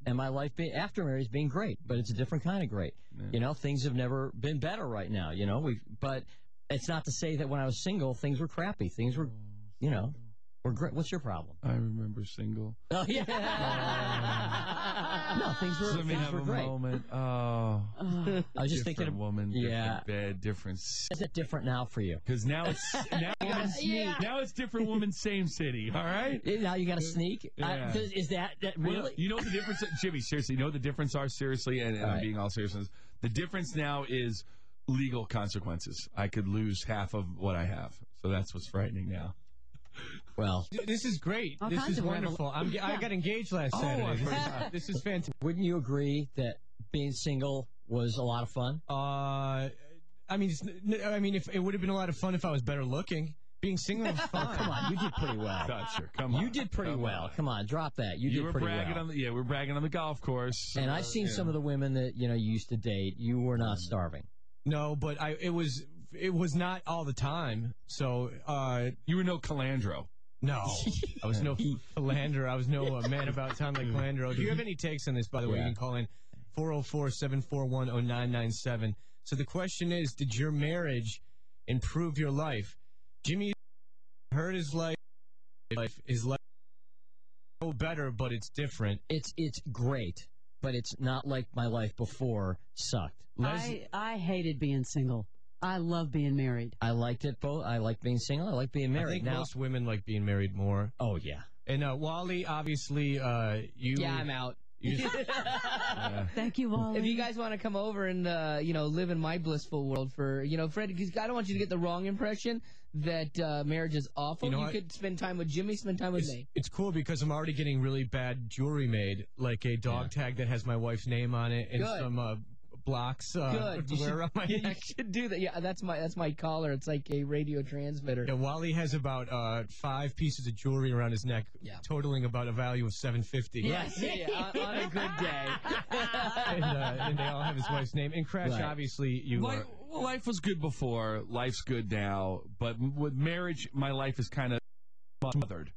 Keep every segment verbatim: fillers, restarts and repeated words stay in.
and my life be, after marriage has been great, but it's a different kind of great. Yeah. You know, things have never been better right now, you know, we but it's not to say that when I was single, things were crappy. Things were, you know, were great. What's your problem? I remember single. Oh, yeah. uh, no, things were, Let me things have were a great. moment. Oh. Uh, I was just thinking of, woman, yeah. different bed, different. Is it different now for you? Because now it's, now, yeah. now it's different woman, same city, all right? Now you got to sneak? Yeah. Uh, is that, that really? Well, you know what the difference, Jimmy, seriously, you know what the difference are, seriously, and, and all I'm right. being all serious. The difference now is legal consequences. I could lose half of what I have. So that's what's frightening now. Well, this is great. All this is wonderful. I'm, yeah. I got engaged last oh, Saturday. This is, this is fantastic. Wouldn't you agree that being single was a lot of fun? Uh, I mean, it's, I mean, if it would have been a lot of fun if I was better looking. Being single was fun. Oh, come on, you did pretty well. Gotcha. Come on. You did pretty come well. On. Come on, drop that. You, you did were pretty bragging well. on the yeah, we're bragging on the golf course. And uh, I've seen yeah. some of the women that you know you used to date. You were not starving. No, but I it was it was not all the time. So uh, you were no Calandro. No, I was no philanderer. I was no uh, man about town like Calandro. Do you have any takes on this, by the way? Yeah. You can call in four oh four, seven four one, oh nine nine seven. So the question is, did your marriage improve your life? Jimmy heard his life. Life is life no better, but it's different. It's it's great, but it's not like my life before sucked. I, I hated being single. I love being married. I liked it both. I like being single. I like being married. I think now, most women like being married more. Oh, yeah. And uh, Wally, obviously, uh, you... Yeah, I'm out. You just, yeah. Thank you, Wally. If you guys want to come over and, uh, you know, live in my blissful world for, you know, Fred, because I don't want you to get the wrong impression that uh, marriage is awful. You, know you what? could spend time with Jimmy, spend time with it's, me. It's cool because I'm already getting really bad jewelry made, like a dog yeah. tag that has my wife's name on it and Good. some... Uh, blocks uh, Good. to wear around my you neck. should do that. Yeah, that's my that's my collar. It's like a radio transmitter. Yeah, Wally has about uh, five pieces of jewelry around his neck, yeah. totaling about a value of seven fifty. Yes, yeah, yeah, on, on a good day. and, uh, and they all have his wife's name. And Crash, right. obviously, you life, are... life was good before. Life's good now. But with marriage, my life is kind of smothered.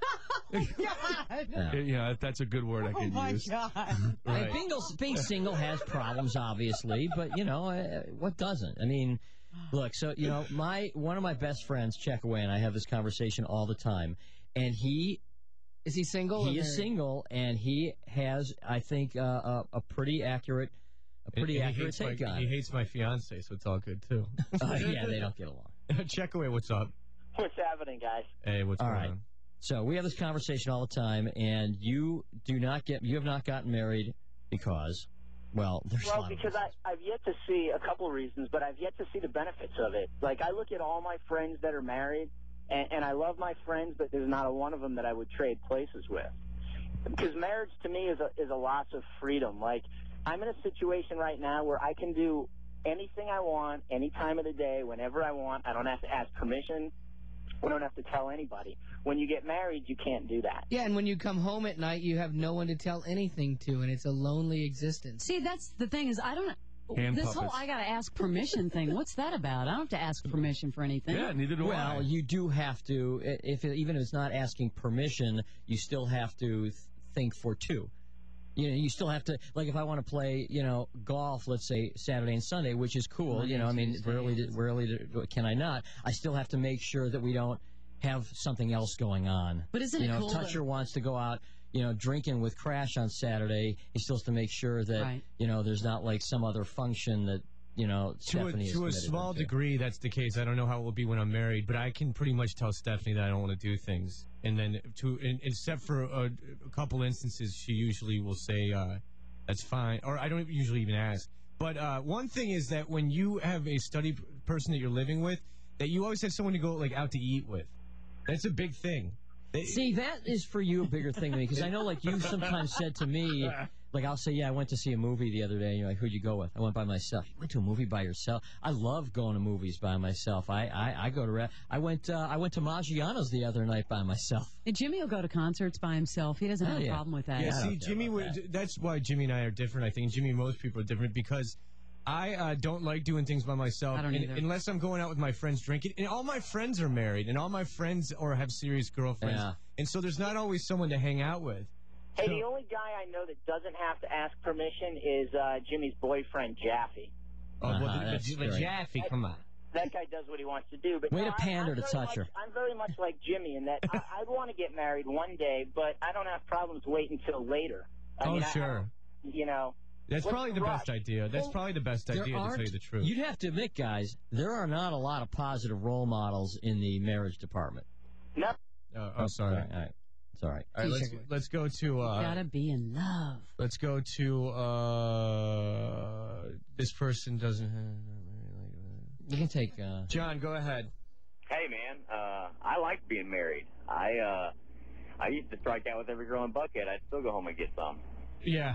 God. Yeah. yeah, that's a good word I can oh my use. God. Right. Being, being single has problems, obviously, but you know uh, what doesn't? I mean, look. So you know, my one of my best friends, Checkaway, and I have this conversation all the time, and he is he single? He is single, and he has, I think, uh, a, a pretty accurate, a pretty and, and accurate take my, on He it. hates my fiance, so it's all good too. uh, yeah, they don't get along. Checkaway, what's up? What's happening, guys? Hey, what's all going right. on? So we have this conversation all the time, and you do not get, you have not gotten married because, well, there's well, a lot because of I, I've yet to see a couple of reasons, but I've yet to see the benefits of it. Like, I look at all my friends that are married, and, and I love my friends, but there's not a one of them that I would trade places with. Because marriage to me is a, is a loss of freedom. Like, I'm in a situation right now where I can do anything I want, any time of the day, whenever I want. I don't have to ask permission. We don't have to tell anybody. When you get married, you can't do that. Yeah, and when you come home at night, you have no one to tell anything to, and it's a lonely existence. See, that's the thing is I don't... Hand this puppets. whole I got to ask permission thing, what's that about? I don't have to ask permission for anything. Yeah, neither do well, I. Well, you do have to, if it, even if it's not asking permission, you still have to th- think for two. You know, you still have to, like, if I want to play, you know, golf, let's say Saturday and Sunday, which is cool. Monday, you know, I mean, Tuesday, rarely, rarely can I not. I still have to make sure that we don't have something else going on. But isn't you it know, cool if Toucher that... wants to go out, you know, drinking with Crash on Saturday, he still has to make sure that, right. you know, there's not like some other function that, you know, to Stephanie a, is to a small to. degree, that's the case. I don't know how it will be when I'm married, but I can pretty much tell Stephanie that I don't want to do things. And then, to in, except for a, a couple instances, she usually will say, uh, that's fine. Or I don't usually even ask. But uh, one thing is that when you have a study person that you're living with, that you always have someone to go like out to eat with. That's a big thing. They, See, that is for you a bigger thing than me, because I know, like, you've sometimes said to me, like, I'll say, yeah, I went to see a movie the other day, and you're like, who'd you go with? I went by myself. You went to a movie by yourself? I love going to movies by myself. I, I, I go to, I went, uh, I went to Maggiano's the other night by myself. And Jimmy will go to concerts by himself. He doesn't Oh, have a yeah. problem with that. Yeah, I see, don't care Jimmy, about would, that. that's why Jimmy and I are different, I think. Jimmy and most people are different because I uh, don't like doing things by myself I don't and, either. unless I'm going out with my friends drinking. And all my friends are married, and all my friends or have serious girlfriends. Yeah. And so there's not always someone to hang out with. Hey, So- the only guy I know that doesn't have to ask permission is uh, Jimmy's boyfriend, Jaffe. Oh, well, Uh-huh, the, that's the, the great. Jaffe, come on. That guy does what he wants to do. But Way no, to pander I, I'm to very touch much, her. I'm very much like Jimmy in that I, I'd want to get married one day, but I don't have problems waiting until later. I Oh, mean, I- I sure. don't- you know. That's What's probably the the rush? best idea. That's Well, probably the best There idea, to aren't- tell you the truth. You'd have to admit, guys, there are not a lot of positive role models in the marriage department. No. Uh, oh, sorry. All right. It's all right. All right, let's, let's go to... Uh, Gotta be in love. Let's go to... Uh, this person doesn't have... You can take... Uh, John, go ahead. Hey, man, uh, I like being married. I uh, I used to strike out with every girl in Buckhead. I'd still go home and get some. Yeah.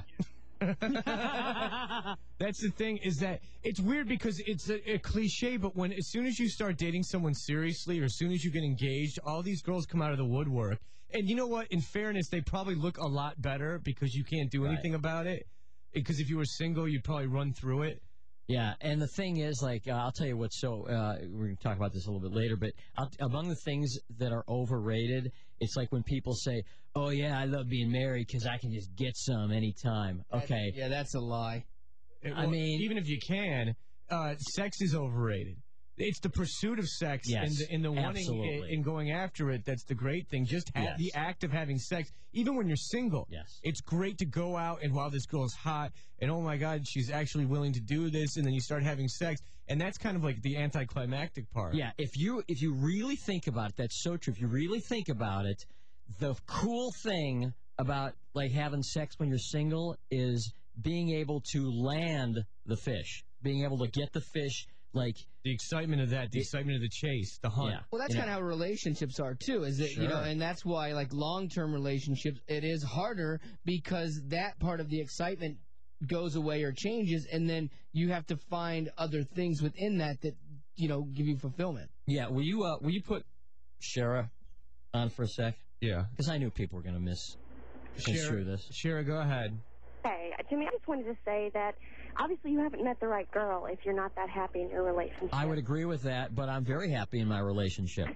That's the thing, is that it's weird because it's a, a cliche, but when as soon as you start dating someone seriously or as soon as you get engaged, all these girls come out of the woodwork. And you know what? In fairness, they probably look a lot better because you can't do anything Right. about it. Because if you were single, you'd probably run through it. Yeah, and the thing is, like, uh, I'll tell you what's so, uh, we're going to talk about this a little bit later, but I'll, among the things that are overrated, it's like when people say, oh, yeah, I love being married because I can just get some anytime. Okay. Yeah, that's a lie. It- I well, mean- even if you can, uh, sex is overrated. It's the pursuit of sex Yes, and the, and the wanting absolutely. it and going after it that's the great thing. Just ha- Yes. the act of having sex, even when you're single. Yes. It's great to go out and wow, this girl's hot, and oh my God, she's actually willing to do this, and then you start having sex, and that's kind of like the anticlimactic part. Yeah, if you if you really think about it, that's so true. If you really think about it, the cool thing about like having sex when you're single is being able to land the fish, being able to get the fish. Like The excitement of that, the excitement of the chase, the hunt. yeah, Well, that's you kind of how relationships are too. Is that you know, Sure. and that's why like long-term relationships, it is harder because that part of the excitement goes away or changes, and then you have to find other things within that that you know give you fulfillment. yeah. Will you uh will you put Shara on for a sec? Yeah. Because I knew people were going to miss construe this. Shara, go ahead. Hey, Jimmy, I just wanted to say that obviously you haven't met the right girl if you're not that happy in your relationship. I would agree with that, but I'm very happy in my relationship.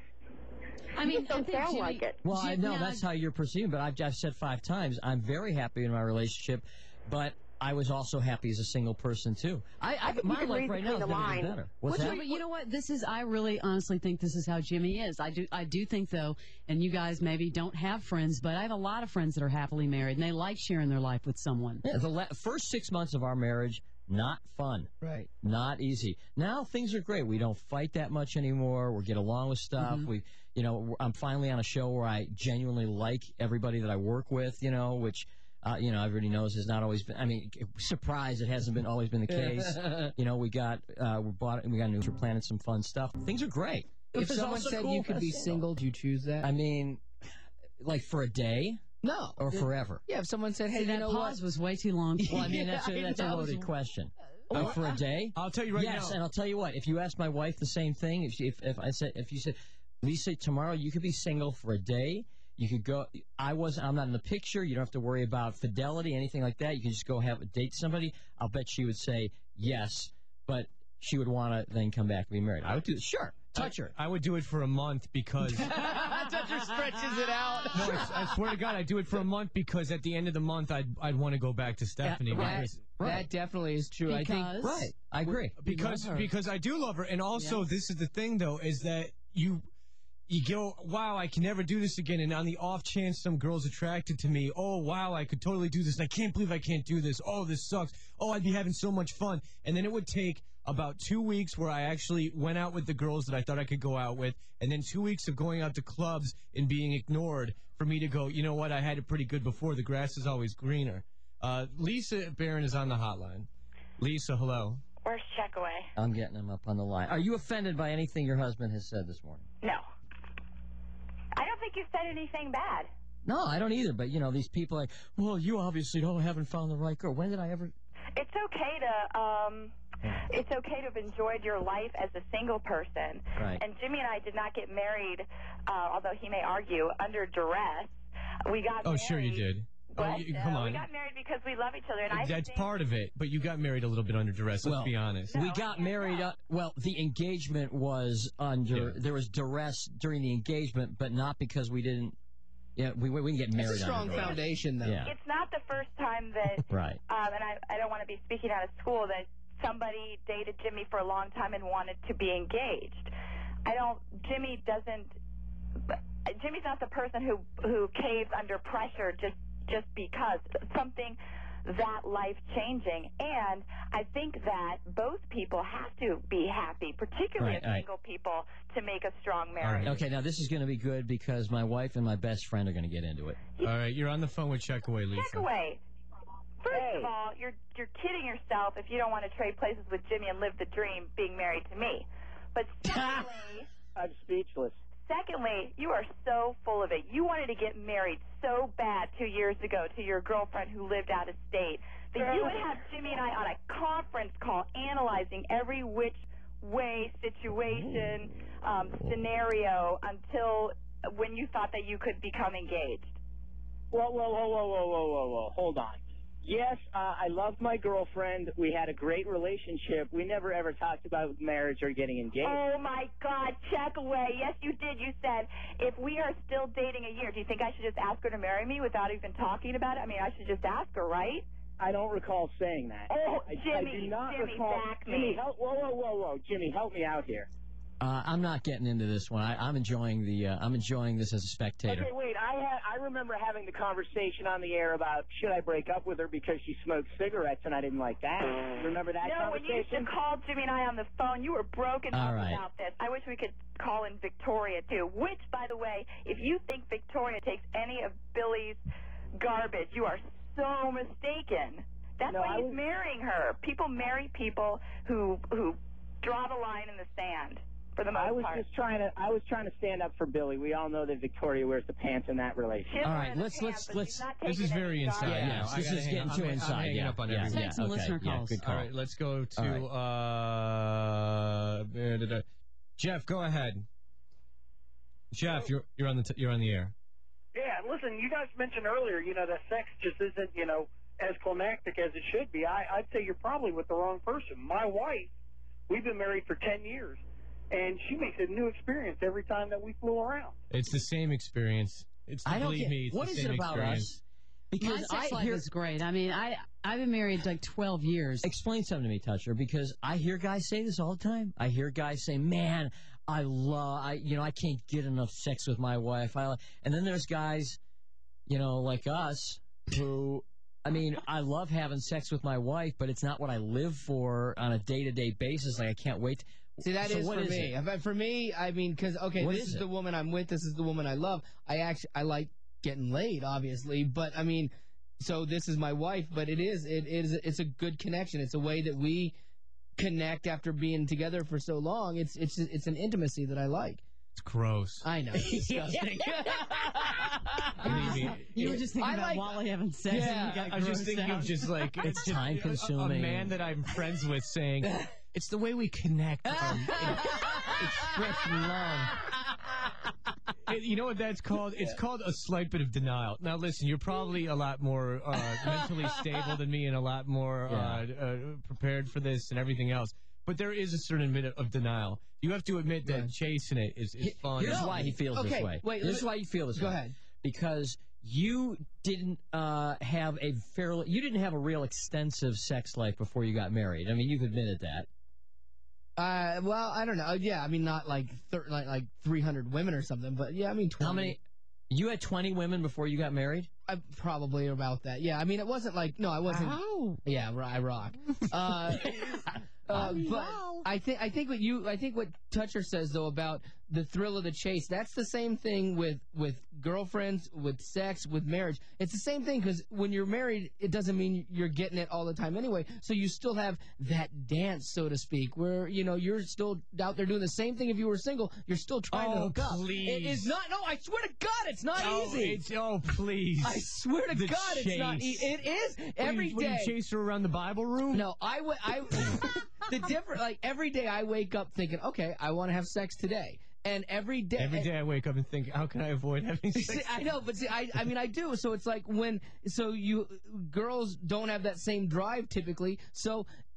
I mean, You don't I think sound Jimmy, like it. Well, I Jim- know yeah, that's how you're perceiving, but I've, I've said five times I'm very happy in my relationship, but I was also happy as a single person too. I, I think you my can life read right now is between the never been lines. better. What's Well, that? but you know what? This is. I really, honestly think this is how Jimmy is. I do. I do think though, and you guys maybe don't have friends, but I have a lot of friends that are happily married, and they like sharing their life with someone. Yeah, the la- first six months of our marriage, not fun. Right. Not easy. Now things are great. We don't fight that much anymore. We get along with stuff. Mm-hmm. We, you know, I'm finally on a show where I genuinely like everybody that I work with. You know, which, uh, you know, everybody knows has not always been. I mean, surprised it hasn't been always been the case. You know, we got, uh, we bought, we got a new. We're planning some fun stuff. Things are great. If There's someone also said cool you could be single. single, do you choose that? I mean, like for a day no. or forever. Yeah, if someone said, "Hey, See, you that know pause what?" was way too long. Well, I mean, that's a, Yeah, that's a that was- loaded question. Like for a day? I'll tell you right yes, now. and I'll tell you what. If you asked my wife the same thing, if she, if, if I said, if you said, Lisa, tomorrow you could be single for a day. You could go. I was. I'm not in the picture. You don't have to worry about fidelity, anything like that. You can just go have a date somebody. I'll bet she would say yes, but she would want to then come back and be married. I would do it. Sure, touch her. I would do it for a month because. Toucher stretches it out. No, I, I swear to God, I do it for a month because at the end of the month, I'd I'd want to go back to Stephanie. right. because- That definitely is true. I think. Because Right. I agree. because love her. because I do love her, and also this is the thing though is that you you go, wow, I can never do this again, and on the off chance some girl's attracted to me, oh wow, I could totally do this, and I can't believe I can't do this. Oh, this sucks. Oh, I'd be having so much fun, and then it would take about two weeks where I actually went out with the girls that I thought I could go out with, and then two weeks of going out to clubs and being ignored for me to go, you know what, I had it pretty good before. The grass is always greener. Uh, Lisa Barron is on the hotline. Lisa, hello. Where's Checkaway? I'm getting him up on the line. Are you offended by anything your husband has said this morning? No. I don't think you said anything bad. No, I don't either. But you know, these people are like, well, you obviously don't haven't found the right girl. When did I ever? It's okay to um it's okay to have enjoyed your life as a single person. Right. And Jimmy and I did not get married, uh, although he may argue, under duress. We got Oh, married. sure you did. Oh, But, you, uh, come We on. got married because we love each other, and I That's think, part of it, but you got married a little bit under duress, let's Well, be honest. We got married. Uh, well, the engagement was under. Yeah. There was duress during the engagement, but not because we didn't Yeah, we we can get married. It's a strong on it. foundation, though. Yeah. It's not the first time that, Right. um, and I, I don't want to be speaking out of school, that somebody dated Jimmy for a long time and wanted to be engaged. I don't, Jimmy doesn't, Jimmy's not the person who, who caves under pressure just, just because. Something that life-changing, and I think that both people have to be happy, particularly Right, as right. single people, to make a strong marriage. Okay, now this is going to be good because my wife and my best friend are going to get into it. All right, you're on the phone with Checkaway, Lisa. Check away. First of all, you're you're kidding yourself if you don't want to trade places with Jimmy and live the dream being married to me. But secondly, I'm speechless. secondly, you are so full of it. You wanted to get married so bad two years ago to your girlfriend who lived out of state that you would have Jimmy and I on a conference call analyzing every which way situation, um, scenario until when you thought that you could become engaged. Whoa, whoa, whoa, whoa, whoa, whoa, whoa, whoa. Hold on. Yes, uh, I loved my girlfriend. We had a great relationship. We never ever talked about marriage or getting engaged. Oh, my God, check away. Yes, you did. You said, if we are still dating a year, do you think I should just ask her to marry me without even talking about it? I mean, I should just ask her, right? I don't recall saying that. Oh, I, Jimmy, I do not Jimmy, recall. back me. Jimmy, help! Whoa, whoa, whoa, whoa! Jimmy, help me out here. Uh, I'm not getting into this one. I, I'm enjoying the. Uh, I'm enjoying this as a spectator. Okay, wait. I had. I remember having the conversation on the air about should I break up with her because she smoked cigarettes and I didn't like that. Remember that No, when you used to conversation? call Jimmy and I on the phone, you were broken All up right. about this. I wish we could call in Victoria, too. Which, by the way, if you think Victoria takes any of Billy's garbage, you are so mistaken. That's No, why I he's was- marrying her. People marry people who who draw the line in the sand, for the most I was part. just trying to. I was trying to stand up for Billy. We all know that Victoria wears the pants in that relationship. She's All wearing right, the let's- pants, let's- but let's- she's not This is taking very any inside garbage. Yeah, now. yes, I this gotta is hang getting up. too I'm, inside. I'm hanging yeah, up on yeah, everyone. yeah, Take some okay, listener yeah, calls. good All call. right, let's go to All uh, da, da, da. Jeff. Go ahead. Jeff, you're you're on the t- you're on the air. Yeah, listen, you guys mentioned earlier, you know, that sex just isn't, you know, as climactic as it should be. I, I'd say you're probably with the wrong person. My wife, we've been married for ten years, and she makes a new experience every time that we fool around. It's the same experience. It's I don't believe get. me. It's What the is same it about experience. us? Because My sex I life hear. is great. I mean, I I've been married like twelve years. Explain something to me, Toucher, because I hear guys say this all the time. I hear guys say, "Man, I love, I you know, I can't get enough sex with my wife." I, and then there's guys, you know, like us, who, I mean, I love having sex with my wife, but it's not what I live for on a day to day basis. Like I can't wait. See, that So is what for is me. it? If- For me, I mean, because okay, What this is is it? the woman I'm with. This is the woman I love. I actually I like getting laid, obviously, but I mean, so this is my wife. But it is it is it's a good connection. It's a way that we connect after being together for so long. It's it's it's an intimacy that I like. It's gross. I know. It's disgusting. Believe me. You were just thinking I about like- Wally having sex. Yeah, and you got I was just grossed thinking out. of just like It's just time a- A, consuming. man that I'm friends with saying, "It's the way we connect. Um, express love." It- you know what that's called? It's called a slight bit of denial. Now, listen, you're probably a lot more uh, mentally stable than me and a lot more uh, uh, prepared for this and everything else. But there is a certain bit of denial. You have to admit that chasing it is, is fun. Here's why he feels this Okay, way. wait, Here's let- why you feel this Go way. ahead. Because you didn't uh, have a fairly, you didn't have a real extensive sex life before you got married. I mean, you've admitted that. Uh, well, I don't know. Yeah, I mean, not like thir- like like three hundred women or something, but yeah, I mean, twenty. How many? You had twenty women before you got married? I, probably about that. Yeah, I mean, it wasn't like no, I wasn't. Ow. Yeah, I rock. Uh, uh, but I think I think what you I think what Toucher says though about the thrill of the chase. That's the same thing with with girlfriends, with sex, with marriage. It's the same thing because when you're married, it doesn't mean you're getting it all the time anyway. So you still have that dance, so to speak, where you know you're still out there doing the same thing. If you were single, you're still trying to Oh, hook up. please. It is not. No, I swear to God, it's not Oh, easy. it's, oh, please. I swear to The God, it's not. E- chase. it is What, every you, what, day. you chase her around the Bible room? No, I w- I the different like every day I wake up thinking, okay, I want to have sex today, and every day, Every day I wake up and think, how can I avoid having sex? See, I know, but see, I, I mean, I do. So it's like when, so you girls don't have that same drive typically. So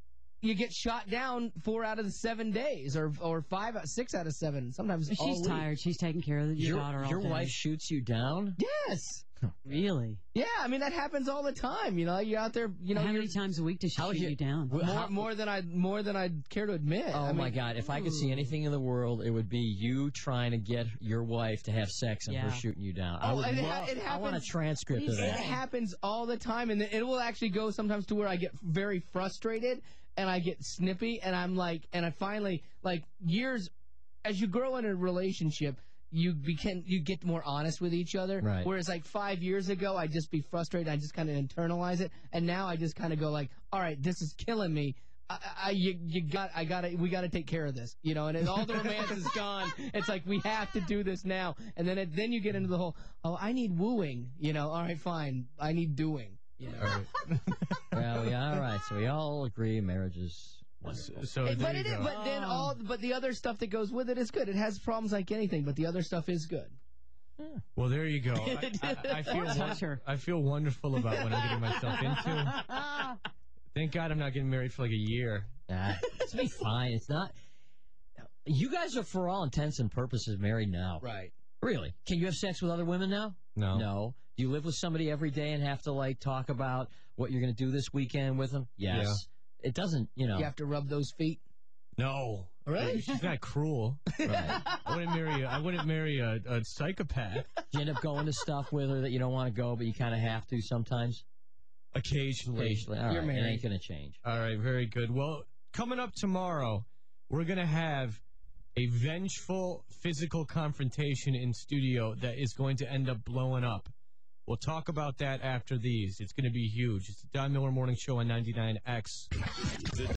you get shot down four out of the seven days, or or five, six out of seven. Sometimes She's all week. tired. She's taking care of your, Your, daughter all your day. wife shoots you down? Yes. Really? Yeah, I mean that happens all the time. You know, you're out there. You know, How you're, many times a week does she How shoot is you it- down? Well, more how- more than I more than I'd care to admit. Oh I mean, my God! If I could see anything in the world, it would be you trying to get your wife to have sex and Yeah. her shooting you down. I Oh, would it ha- love. it I want a happens- transcript of It that. happens all the time, and it will actually go sometimes to where I get very frustrated and I get snippy, and I'm like, and I finally like years as you grow in a relationship. You become you get more honest with each other. Right. Whereas like five years ago, I'd just be frustrated. I just kind of internalize it, and now I just kind of go like, "All right, this is killing me. I, I you, you got I got to we got to take care of this, you know." And then all the romance is gone. It's like we have to do this now. And then it, then you get into the whole, "Oh, I need wooing," you know. All right, fine. I need doing. You know. Well, yeah, all right. So we all agree marriage is wonderful. So Hey, there but you it is, go. but then all but the other stuff that goes with it is good. It has problems like anything, but the other stuff is good. Well, there you go. I, I, I feel Touch her. I feel wonderful about what I'm getting myself into. Thank God I'm not getting married for like a year. Ah, it's be fine. It's not. You guys are, for all intents and purposes, married now. Right. Really? Can you have sex with other women now? No. No. Do you live with somebody every day and have to like talk about what you're going to do this weekend with them? Yes. Yeah. It doesn't, you know. You have to rub those feet. No. Really? She's not cruel. Right. I wouldn't marry. A, I wouldn't marry a, a psychopath. Do you end up going to stuff with her that you don't want to go, but you kind of have to sometimes? Occasionally. Occasionally. All You're right. It married. ain't going to change. All right. Very good. Well, coming up tomorrow, we're gonna have a vengeful physical confrontation in studio that is going to end up blowing up. We'll talk about that after these. It's going to be huge. It's the Don Miller Morning Show on ninety-nine X.